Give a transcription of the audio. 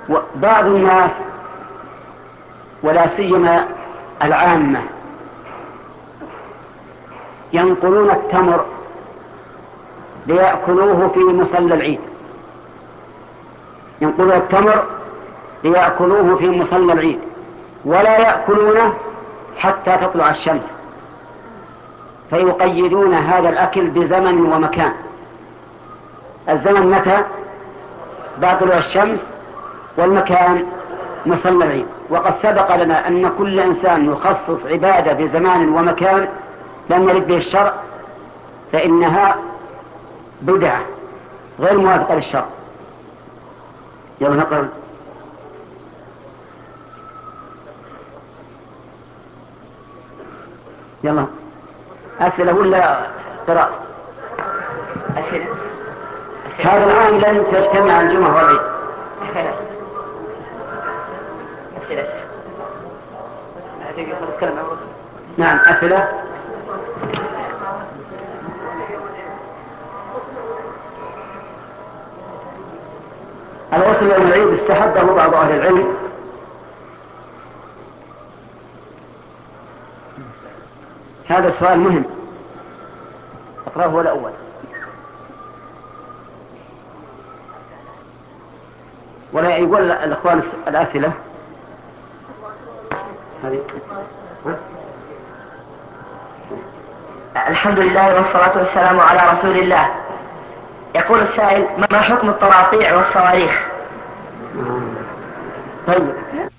بعض الناس ولا سيما العامة ينقلون التمر ليأكلوه في مصلى العيد، ينقلون التمر ليأكلوه في مصلى العيد ولا يأكلونه حتى تطلع الشمس، فيقيدون هذا الأكل بزمن ومكان. الزمن متى؟ بعد طلوع الشمس، والمكان مصلى العيد. وقد سبق لنا أن كل إنسان يخصص عبادة بزمان ومكان لم يرد به الشرع فإنها بدعة غير موافقة للشرع. يلا نقرأ. يلا أسئلة ولا قراءة؟ أسئلة. هذا العام لن تجتمع الجمعة والعيد. أسئلة. نعم أسئلة. الغسل يوم العيد استحبه بعض أهل العلم هذا سؤال مهم، اقرأه هو الأول. ولا يقول الأخوان الأسئلة هذه. الحمد لله والصلاة والسلام على رسول الله. يقول السائل: ما حكم الطراطيع والصواريخ؟ طيب